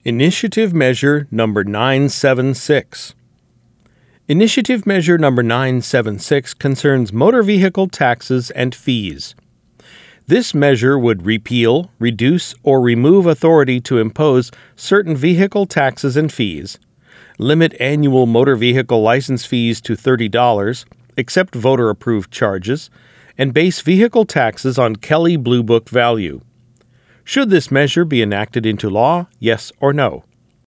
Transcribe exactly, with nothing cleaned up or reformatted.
Initiative Measure Number nine seven six. Initiative Measure Number nine seven six concerns motor vehicle taxes and fees. This measure would repeal, reduce, or remove authority to impose certain vehicle taxes and fees, limit annual motor vehicle license fees to thirty dollars, accept voter-approved charges, and base vehicle taxes on Kelley Blue Book value. Should this measure be enacted into law, yes or no?